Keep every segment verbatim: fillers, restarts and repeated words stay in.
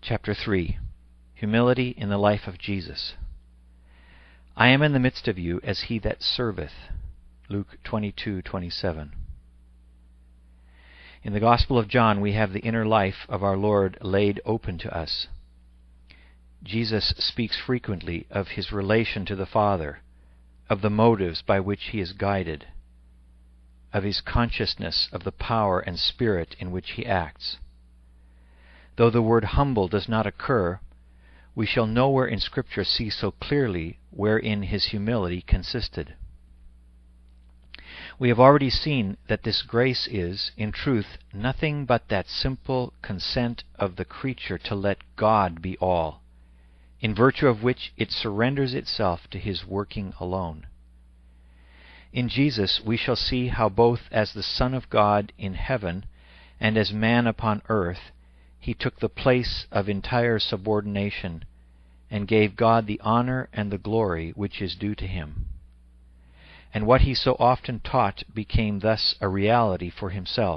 Chapter three. Humility in the Life of Jesus. I am in the midst of you as he that serveth. Luke twenty-two twenty-seven. In the Gospel of John we have the inner life of our Lord laid open to us. Jesus speaks frequently of his relation to the Father, of the motives by which he is guided, of his consciousness of the power and spirit in which he acts. Though the word humble does not occur, we shall nowhere in Scripture see so clearly wherein his humility consisted. We have already seen that this grace is, in truth, nothing but that simple consent of the creature to let God be all, in virtue of which it surrenders itself to his working alone. In Jesus we shall see how both as the Son of God in heaven and as man upon earth, he took the place of entire subordination and gave God the honor and the glory which is due to him. And what he so often taught became thus a reality for himself.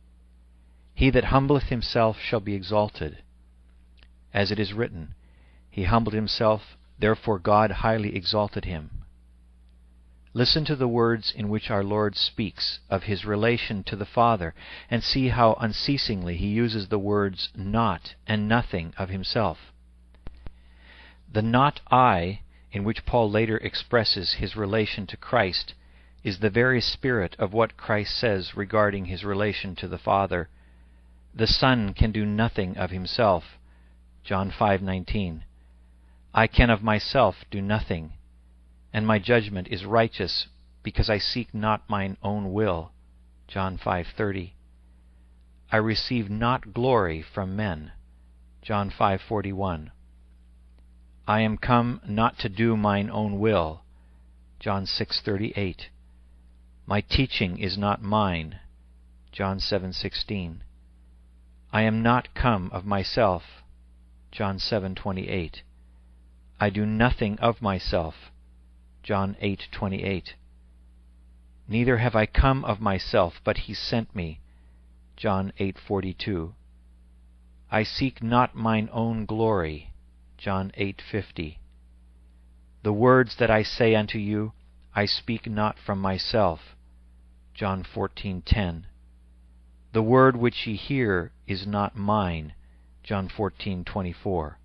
He that humbleth himself shall be exalted. As it is written, he humbled himself, therefore God highly exalted him. Listen to the words in which our Lord speaks of his relation to the Father, and see how unceasingly he uses the words not and nothing of himself. The not I, in which Paul later expresses his relation to Christ, is the very spirit of what Christ says regarding his relation to the Father. The Son can do nothing of himself. John five nineteen. I can of myself do nothing, and my judgment is righteous, because I seek not mine own will. John five thirty. I receive not glory from men. John five forty-one. I am come not to do mine own will. John six thirty-eight. My teaching is not mine. John seven sixteen. I am not come of myself. John seven twenty-eight. I do nothing of myself. John eight twenty-eight. Neither have I come of myself, but he sent me. John eight forty-two. I seek not mine own glory. John eight fifty. The words that I say unto you, I speak not from myself. John fourteen ten. The word which ye hear is not mine. John fourteen twenty-four.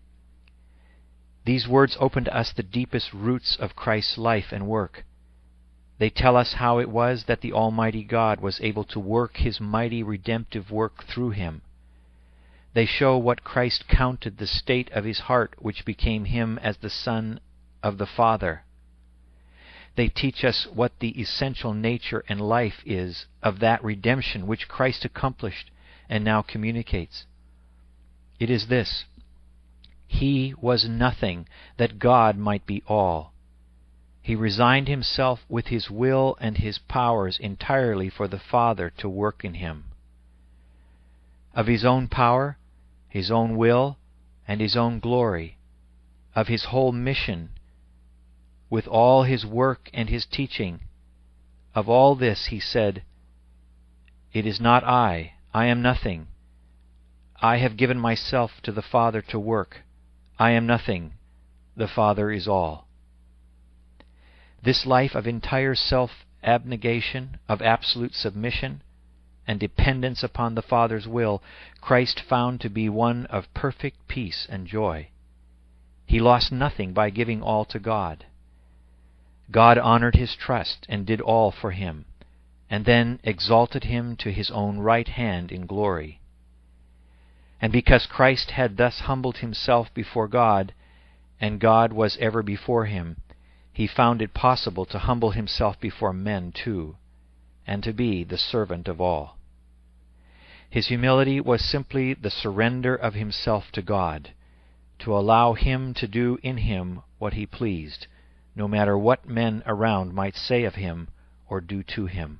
These words open to us the deepest roots of Christ's life and work. They tell us how it was that the Almighty God was able to work his mighty redemptive work through him. They show what Christ counted the state of his heart which became him as the Son of the Father. They teach us what the essential nature and life is of that redemption which Christ accomplished and now communicates. It is this: he was nothing, that God might be all. He resigned himself with his will and his powers entirely for the Father to work in him. Of his own power, his own will, and his own glory, of his whole mission, with all his work and his teaching, of all this he said, It is not I, I am nothing. I have given myself to the Father to work. I am nothing, the Father is all. This life of entire self-abnegation, of absolute submission, and dependence upon the Father's will, Christ found to be one of perfect peace and joy. He lost nothing by giving all to God. God honored his trust and did all for him, and then exalted him to his own right hand in glory. And because Christ had thus humbled himself before God, and God was ever before him, he found it possible to humble himself before men too, and to be the servant of all. His humility was simply the surrender of himself to God, to allow him to do in him what he pleased, no matter what men around might say of him or do to him.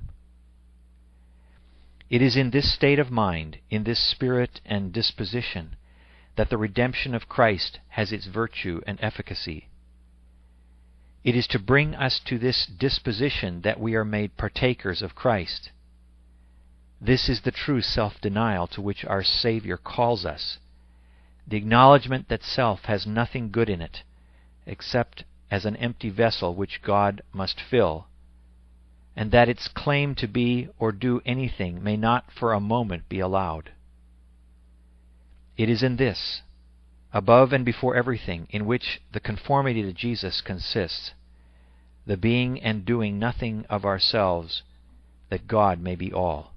It is in this state of mind, in this spirit and disposition, that the redemption of Christ has its virtue and efficacy. It is to bring us to this disposition that we are made partakers of Christ. This is the true self-denial to which our Savior calls us. the acknowledgement that self has nothing good in it, except as an empty vessel which God must fill, and that its claim to be or do anything may not for a moment be allowed. It is in this, above and before everything, in which the conformity to Jesus consists, the being and doing nothing of ourselves, that God may be all.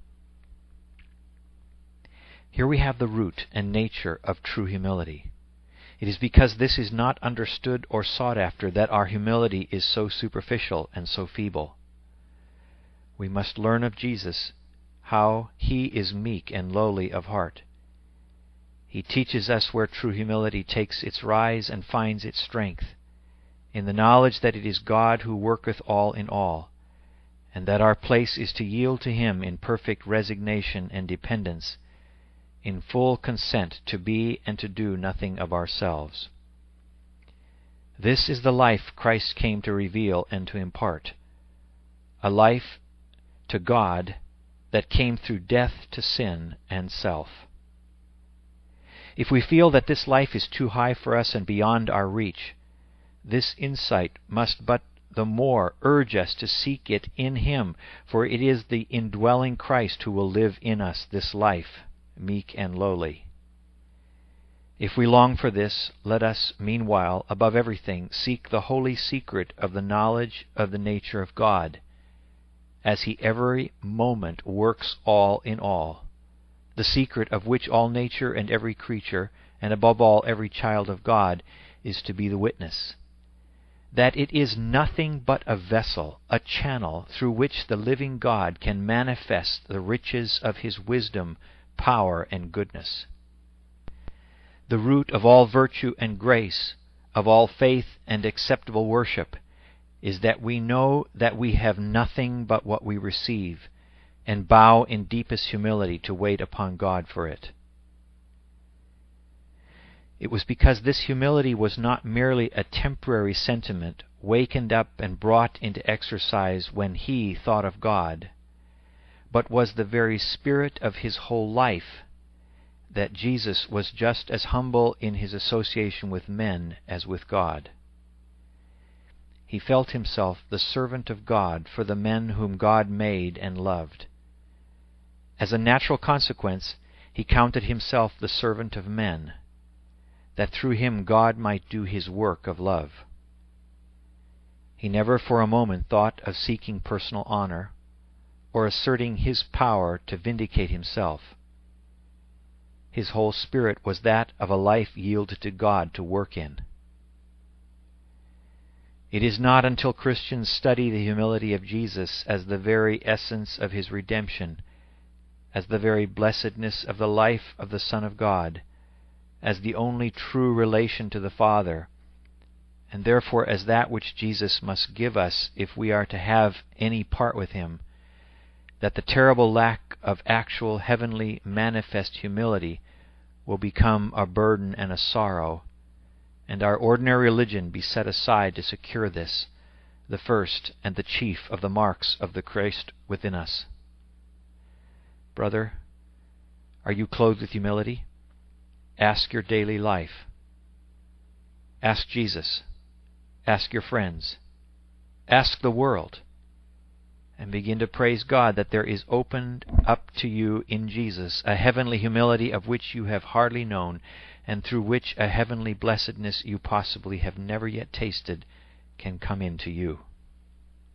Here we have the root and nature of true humility. It is because this is not understood or sought after that our humility is so superficial and so feeble. We must learn of Jesus how He is meek and lowly of heart. He teaches us where true humility takes its rise and finds its strength, in the knowledge that it is God who worketh all in all, and that our place is to yield to Him in perfect resignation and dependence, in full consent to be and to do nothing of ourselves. This is the life Christ came to reveal and to impart, a life to God that came through death to sin and self. If we feel that this life is too high for us and beyond our reach, this insight must but the more urge us to seek it in Him, for it is the indwelling Christ who will live in us this life, meek and lowly. If we long for this, let us, meanwhile, above everything, seek the holy secret of the knowledge of the nature of God, as He every moment works all in all, the secret of which all nature and every creature, and above all every child of God, is to be the witness, that it is nothing but a vessel, a channel, through which the living God can manifest the riches of His wisdom, power, and goodness. The root of all virtue and grace, of all faith and acceptable worship, is that we know that we have nothing but what we receive, and bow in deepest humility to wait upon God for it. It was because this humility was not merely a temporary sentiment wakened up and brought into exercise when He thought of God, but was the very spirit of His whole life, that Jesus was just as humble in His association with men as with God. He felt Himself the servant of God for the men whom God made and loved. As a natural consequence, He counted Himself the servant of men, that through Him God might do His work of love. He never for a moment thought of seeking personal honor, or asserting His power to vindicate Himself. His whole spirit was that of a life yielded to God to work in. It is not until Christians study the humility of Jesus as the very essence of His redemption, as the very blessedness of the life of the Son of God, as the only true relation to the Father, and therefore as that which Jesus must give us if we are to have any part with Him, that the terrible lack of actual heavenly manifest humility will become a burden and a sorrow, and our ordinary religion be set aside to secure this, the first and the chief of the marks of the Christ within us. Brother, are you clothed with humility? Ask your daily life. Ask Jesus. Ask your friends. Ask the world. And begin to praise God that there is opened up to you in Jesus a heavenly humility of which you have hardly known, and through which a heavenly blessedness you possibly have never yet tasted can come into you.